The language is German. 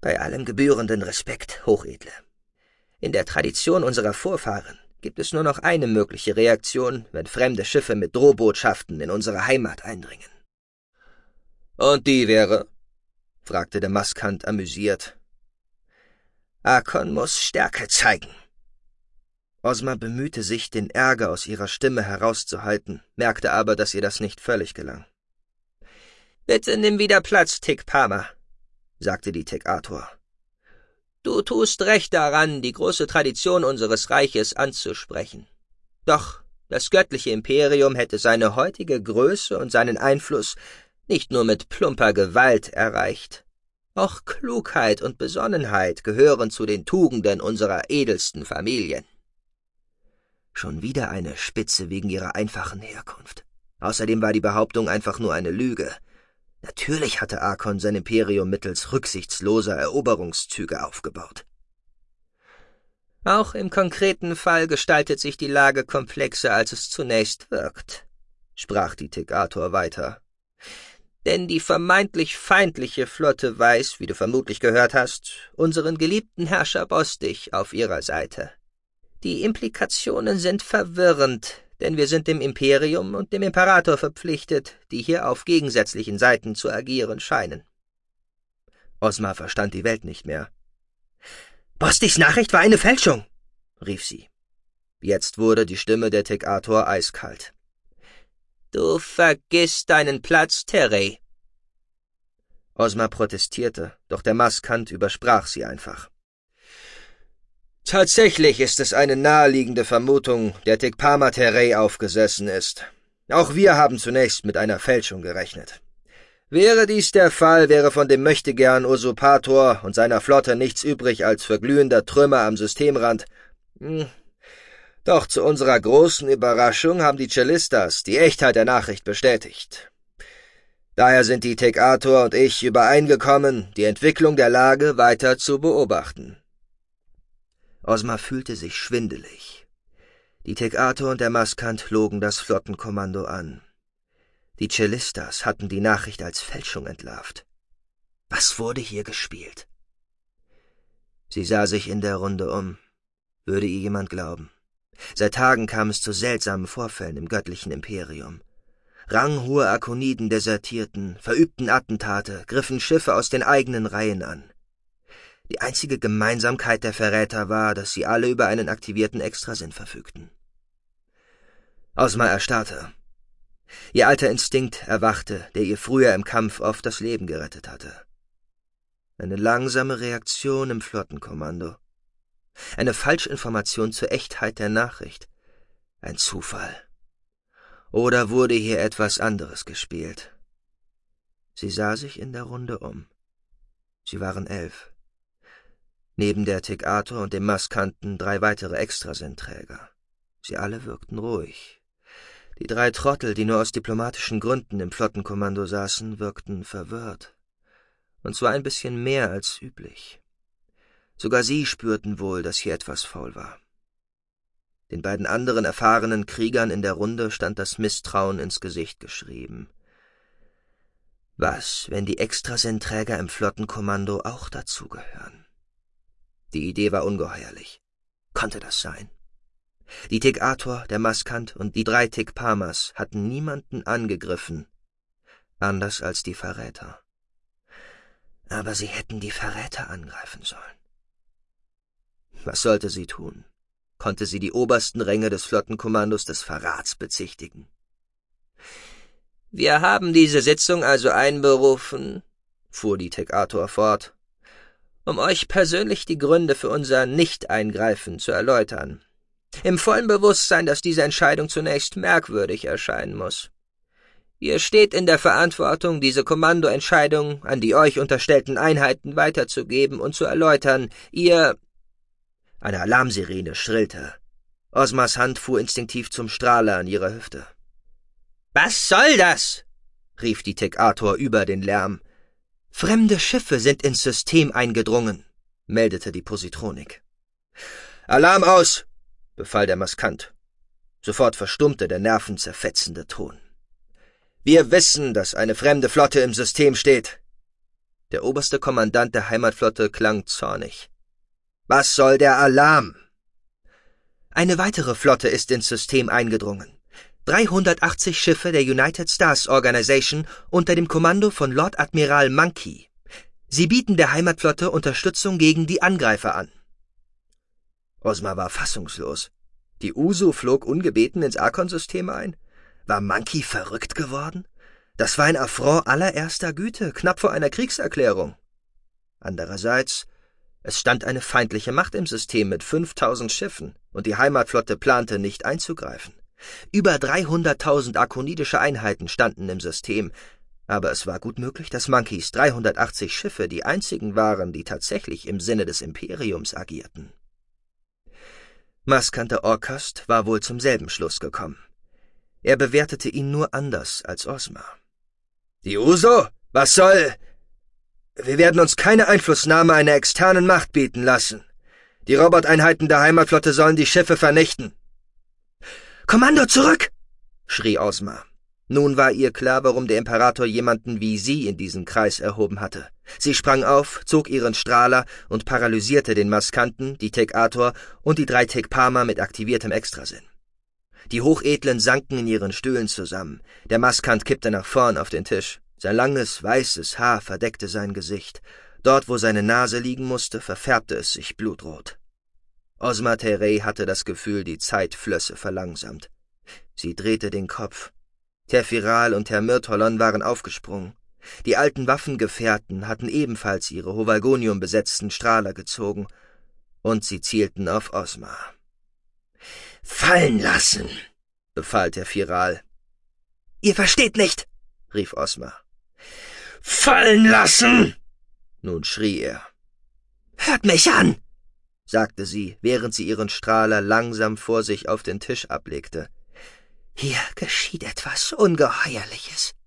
»Bei allem gebührenden Respekt, Hochedle. In der Tradition unserer Vorfahren gibt es nur noch eine mögliche Reaktion, wenn fremde Schiffe mit Drohbotschaften in unsere Heimat eindringen.« »Und die wäre?« fragte der Maskant amüsiert. »Arkon muss Stärke zeigen.« Ozma bemühte sich, den Ärger aus ihrer Stimme herauszuhalten, merkte aber, dass ihr das nicht völlig gelang. »Bitte nimm wieder Platz, Tikpama«, sagte die Tekator. »Du tust recht daran, die große Tradition unseres Reiches anzusprechen. Doch das göttliche Imperium hätte seine heutige Größe und seinen Einfluss nicht nur mit plumper Gewalt erreicht. Auch Klugheit und Besonnenheit gehören zu den Tugenden unserer edelsten Familien.« Schon wieder eine Spitze wegen ihrer einfachen Herkunft. Außerdem war die Behauptung einfach nur eine Lüge. Natürlich hatte Arkon sein Imperium mittels rücksichtsloser Eroberungszüge aufgebaut. »Auch im konkreten Fall gestaltet sich die Lage komplexer, als es zunächst wirkt«, sprach die Tekator weiter. »Denn die vermeintlich feindliche Flotte weiß, wie du vermutlich gehört hast, unseren geliebten Herrscher Bostich auf ihrer Seite. Die Implikationen sind verwirrend, denn wir sind dem Imperium und dem Imperator verpflichtet, die hier auf gegensätzlichen Seiten zu agieren scheinen.« Ozma verstand die Welt nicht mehr. »Bostichs Nachricht war eine Fälschung«, rief sie. Jetzt wurde die Stimme der Tekator eiskalt. »Du vergisst deinen Platz, Terei.« Ozma protestierte, doch der Maskant übersprach sie einfach. »Tatsächlich ist es eine naheliegende Vermutung, der Tikpama Terei aufgesessen ist. Auch wir haben zunächst mit einer Fälschung gerechnet. Wäre dies der Fall, wäre von dem Möchtegern Usurpator und seiner Flotte nichts übrig als verglühender Trümmer am Systemrand. Doch zu unserer großen Überraschung haben die Cellistas die Echtheit der Nachricht bestätigt. Daher sind die Tekator und ich übereingekommen, die Entwicklung der Lage weiter zu beobachten.« Ozma fühlte sich schwindelig. Die Tekator und der Maskant logen das Flottenkommando an. Die Cellistas hatten die Nachricht als Fälschung entlarvt. Was wurde hier gespielt? Sie sah sich in der Runde um. Würde ihr jemand glauben? Seit Tagen kam es zu seltsamen Vorfällen im göttlichen Imperium. Ranghohe Arkoniden desertierten, verübten Attentate, griffen Schiffe aus den eigenen Reihen an. Die einzige Gemeinsamkeit der Verräter war, dass sie alle über einen aktivierten Extrasinn verfügten. Ozma erstarrte. Ihr alter Instinkt erwachte, der ihr früher im Kampf oft das Leben gerettet hatte. Eine langsame Reaktion im Flottenkommando. Eine Falschinformation zur Echtheit der Nachricht. Ein Zufall. Oder wurde hier etwas anderes gespielt? Sie sah sich in der Runde um. Sie waren 11. Neben der Tekator und dem Maskanten 3 weitere Extrasinnträger. Sie alle wirkten ruhig. Die 3 Trottel, die nur aus diplomatischen Gründen im Flottenkommando saßen, wirkten verwirrt. Und zwar ein bisschen mehr als üblich. Sogar sie spürten wohl, dass hier etwas faul war. Den beiden anderen erfahrenen Kriegern in der Runde stand das Misstrauen ins Gesicht geschrieben. Was, wenn die Extrasinnträger im Flottenkommando auch dazugehören? Die Idee war ungeheuerlich. Konnte das sein? Die Tekator, der Maskant und die 3 Tikpamas hatten niemanden angegriffen, anders als die Verräter. Aber sie hätten die Verräter angreifen sollen. Was sollte sie tun? Konnte sie die obersten Ränge des Flottenkommandos des Verrats bezichtigen? »Wir haben diese Sitzung also einberufen«, fuhr die Tekator fort, »um euch persönlich die Gründe für unser Nicht-Eingreifen zu erläutern. Im vollen Bewusstsein, dass diese Entscheidung zunächst merkwürdig erscheinen muss. Ihr steht in der Verantwortung, diese Kommandoentscheidung an die euch unterstellten Einheiten weiterzugeben und zu erläutern. Eine Alarmsirene schrillte. Ozmas Hand fuhr instinktiv zum Strahler an ihrer Hüfte. »Was soll das?« rief die Tekator über den Lärm. »Fremde Schiffe sind ins System eingedrungen«, meldete die Positronik. »Alarm aus«, befahl der Maskant. Sofort verstummte der nervenzerfetzende Ton. »Wir wissen, dass eine fremde Flotte im System steht.« Der oberste Kommandant der Heimatflotte klang zornig. »Was soll der Alarm?« »Eine weitere Flotte ist ins System eingedrungen. 380 Schiffe der United Stars Organization unter dem Kommando von Lord Admiral Monkey. Sie bieten der Heimatflotte Unterstützung gegen die Angreifer an.« Ozma war fassungslos. Die Usu flog ungebeten ins Archon-System ein? War Monkey verrückt geworden? Das war ein Affront allererster Güte, knapp vor einer Kriegserklärung. Andererseits, es stand eine feindliche Macht im System mit 5000 Schiffen, und die Heimatflotte plante nicht einzugreifen. Über 300.000 arkonidische Einheiten standen im System, aber es war gut möglich, dass Monkeys 380 Schiffe die einzigen waren, die tatsächlich im Sinne des Imperiums agierten. Maskanter Orkast war wohl zum selben Schluss gekommen. Er bewertete ihn nur anders als Ozma. »Die Uso? Was soll? Wir werden uns keine Einflussnahme einer externen Macht bieten lassen. Die Roboteinheiten der Heimatflotte sollen die Schiffe vernichten.« »Kommando zurück!« schrie Ozma. Nun war ihr klar, warum der Imperator jemanden wie sie in diesen Kreis erhoben hatte. Sie sprang auf, zog ihren Strahler und paralysierte den Maskanten, die Tekator und die 3 Tekpama mit aktiviertem Extrasinn. Die Hochedlen sanken in ihren Stühlen zusammen. Der Maskant kippte nach vorn auf den Tisch. Sein langes, weißes Haar verdeckte sein Gesicht. Dort, wo seine Nase liegen musste, verfärbte es sich blutrot. Ozma Terei hatte das Gefühl, die Zeit flösse verlangsamt. Sie drehte den Kopf. Terfiral und Herr Myrtolon waren aufgesprungen. Die alten Waffengefährten hatten ebenfalls ihre Hovalgonium-besetzten Strahler gezogen, und sie zielten auf Ozma. »Fallen lassen«, befahl Terfiral. »Ihr versteht nicht«, rief Ozma. »Fallen lassen«, nun schrie er. »Hört mich an«, sagte sie, während sie ihren Strahler langsam vor sich auf den Tisch ablegte. »Hier geschieht etwas Ungeheuerliches.